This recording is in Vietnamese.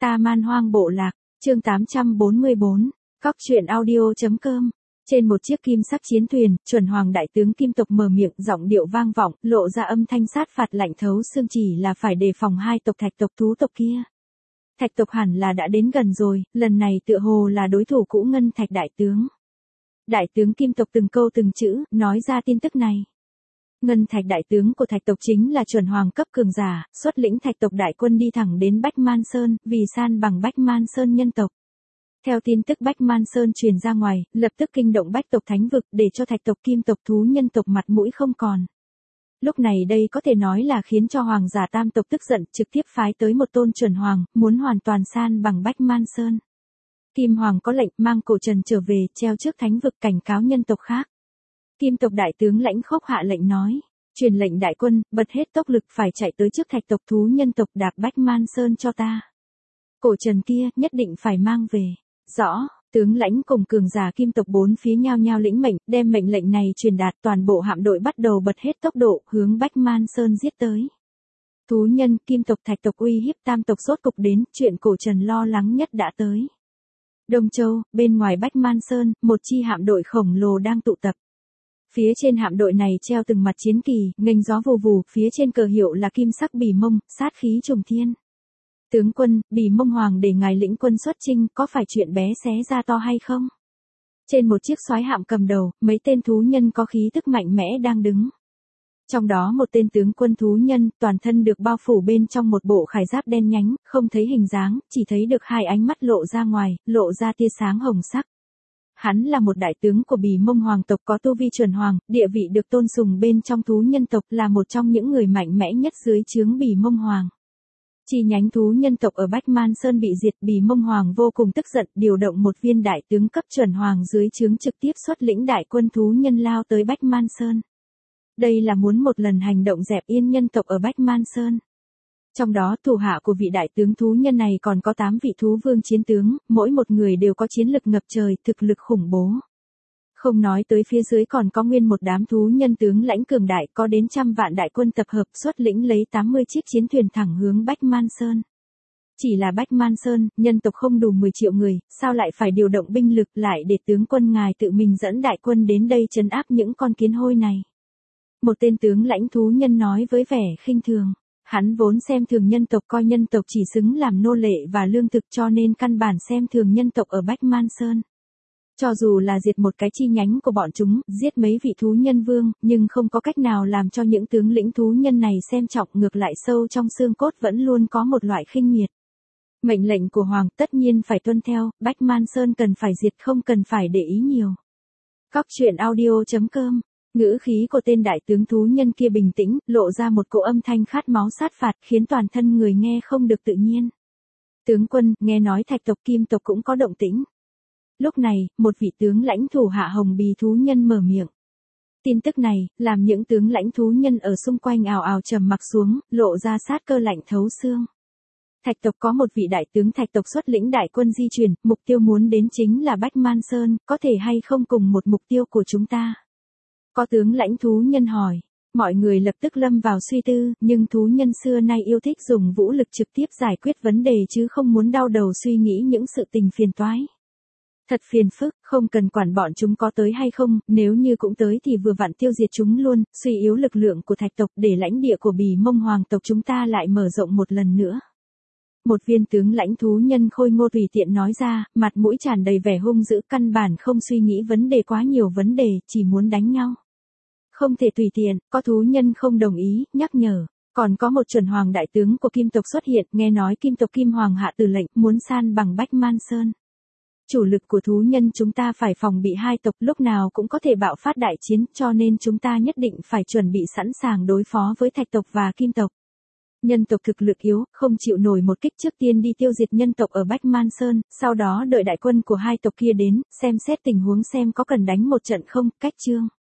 Ta Man Hoang Bộ Lạc, chương 844, Cóc truyện audio.com. Trên một chiếc kim sắc chiến thuyền, chuẩn hoàng đại tướng Kim tộc mở miệng, giọng điệu vang vọng, lộ ra âm thanh sát phạt lạnh thấu xương, chỉ là phải đề phòng hai tộc Thạch tộc Thú tộc kia. Thạch tộc hẳn là đã đến gần rồi, lần này tựa hồ là đối thủ cũ Ngân Thạch đại tướng. Đại tướng Kim tộc từng câu từng chữ, nói ra tin tức này. Ngân Thạch đại tướng của Thạch tộc chính là chuẩn hoàng cấp cường giả, xuất lĩnh Thạch tộc đại quân đi thẳng đến Bách Man Sơn, vì san bằng Bách Man Sơn nhân tộc. Theo tin tức Bách Man Sơn truyền ra ngoài, lập tức kinh động Bách tộc thánh vực, để cho Thạch tộc Kim tộc Thú nhân tộc mặt mũi không còn. Lúc này đây có thể nói là khiến cho hoàng giả Tam tộc tức giận, trực tiếp phái tới một tôn chuẩn hoàng, muốn hoàn toàn san bằng Bách Man Sơn. Kim hoàng có lệnh mang Cổ Trần trở về, treo trước thánh vực cảnh cáo nhân tộc khác. Kim tộc đại tướng Lãnh Khốc hạ lệnh nói, truyền lệnh đại quân, bật hết tốc lực phải chạy tới trước Thạch tộc Thú nhân tộc, đạp Bách Man Sơn cho ta. Cổ Trần kia, nhất định phải mang về. Rõ, tướng lãnh cùng cường giả Kim tộc bốn phía nhao nhao lĩnh mệnh, đem mệnh lệnh này truyền đạt, toàn bộ hạm đội bắt đầu bật hết tốc độ, hướng Bách Man Sơn giết tới. Thú nhân, Kim tộc Thạch tộc uy hiếp Tam tộc rốt cục đến, chuyện Cổ Trần lo lắng nhất đã tới. Đông Châu, bên ngoài Bách Man Sơn, một chi hạm đội khổng lồ đang tụ tập. Phía trên hạm đội này treo từng mặt chiến kỳ, nghênh gió vù vù, phía trên cờ hiệu là kim sắc bỉ mông, sát khí trùng thiên. Tướng quân, Bỉ Mông Hoàng để ngài lĩnh quân xuất chinh, có phải chuyện bé xé ra to hay không? Trên một chiếc soái hạm cầm đầu, mấy tên thú nhân có khí tức mạnh mẽ đang đứng. Trong đó một tên tướng quân thú nhân, toàn thân được bao phủ bên trong một bộ khải giáp đen nhánh, không thấy hình dáng, chỉ thấy được hai ánh mắt lộ ra ngoài, lộ ra tia sáng hồng sắc. Hắn là một đại tướng của Bỉ Mông Hoàng tộc, có tu vi chuẩn hoàng, địa vị được tôn sùng bên trong thú nhân tộc, là một trong những người mạnh mẽ nhất dưới trướng Bỉ Mông Hoàng. Chi nhánh thú nhân tộc ở Bách Man Sơn bị diệt, Bỉ Mông Hoàng vô cùng tức giận, điều động một viên đại tướng cấp chuẩn hoàng dưới trướng trực tiếp xuất lĩnh đại quân thú nhân lao tới Bách Man Sơn. Đây là muốn một lần hành động dẹp yên nhân tộc ở Bách Man Sơn. Trong đó thủ hạ của vị đại tướng thú nhân này còn có 8 vị thú vương chiến tướng, mỗi một người đều có chiến lực ngập trời, thực lực khủng bố. Không nói tới phía dưới còn có nguyên một đám thú nhân tướng lãnh cường đại, có đến trăm vạn đại quân tập hợp, xuất lĩnh lấy 80 chiếc chiến thuyền thẳng hướng Bách Man Sơn. Chỉ là Bách Man Sơn, nhân tộc không đủ 10 triệu người, sao lại phải điều động binh lực lại để tướng quân ngài tự mình dẫn đại quân đến đây trấn áp những con kiến hôi này? Một tên tướng lãnh thú nhân nói với vẻ khinh thường. Hắn vốn xem thường nhân tộc, coi nhân tộc chỉ xứng làm nô lệ và lương thực, cho nên căn bản xem thường nhân tộc ở Bách Man Sơn. Cho dù là diệt một cái chi nhánh của bọn chúng, giết mấy vị thú nhân vương, nhưng không có cách nào làm cho những tướng lĩnh thú nhân này xem trọng, ngược lại sâu trong xương cốt vẫn luôn có một loại khinh miệt. Mệnh lệnh của Hoàng tất nhiên phải tuân theo, Bách Man Sơn cần phải diệt, không cần phải để ý nhiều. Cóc truyện audio.com. Ngữ khí của tên đại tướng thú nhân kia bình tĩnh, lộ ra một cỗ âm thanh khát máu sát phạt, khiến toàn thân người nghe không được tự nhiên. Tướng quân, nghe nói Thạch tộc Kim tộc cũng có động tĩnh. Lúc này, một vị tướng lãnh thủ hạ Hồng Bì thú nhân mở miệng. Tin tức này, làm những tướng lãnh thú nhân ở xung quanh ào ào trầm mặc xuống, lộ ra sát cơ lạnh thấu xương. Thạch tộc có một vị đại tướng Thạch tộc xuất lĩnh đại quân di chuyển, mục tiêu muốn đến chính là Bách Man Sơn, có thể hay không cùng một mục tiêu của chúng ta? Có tướng lãnh thú nhân hỏi. Mọi người lập tức lâm vào suy tư, nhưng thú nhân xưa nay yêu thích dùng vũ lực trực tiếp giải quyết vấn đề chứ không muốn đau đầu suy nghĩ những sự tình phiền toái. Thật phiền phức, không cần quản bọn chúng có tới hay không, nếu như cũng tới thì vừa vặn tiêu diệt chúng luôn, suy yếu lực lượng của Thạch tộc để lãnh địa của Bỉ Mông Hoàng tộc chúng ta lại mở rộng một lần nữa. Một viên tướng lãnh thú nhân khôi ngô tùy tiện nói ra, mặt mũi tràn đầy vẻ hung dữ, căn bản không suy nghĩ vấn đề quá nhiều vấn đề, chỉ muốn đánh nhau. Không thể tùy tiện, có thú nhân không đồng ý, nhắc nhở. Còn có một chuẩn hoàng đại tướng của Kim tộc xuất hiện, nghe nói Kim tộc Kim Hoàng hạ từ lệnh, muốn san bằng Bách Man Sơn. Chủ lực của thú nhân chúng ta phải phòng bị hai tộc, lúc nào cũng có thể bạo phát đại chiến, cho nên chúng ta nhất định phải chuẩn bị sẵn sàng đối phó với Thạch tộc và Kim tộc. Nhân tộc thực lực yếu, không chịu nổi một kích, trước tiên đi tiêu diệt nhân tộc ở Bách Man Sơn, sau đó đợi đại quân của hai tộc kia đến, xem xét tình huống xem có cần đánh một trận không, cách chương.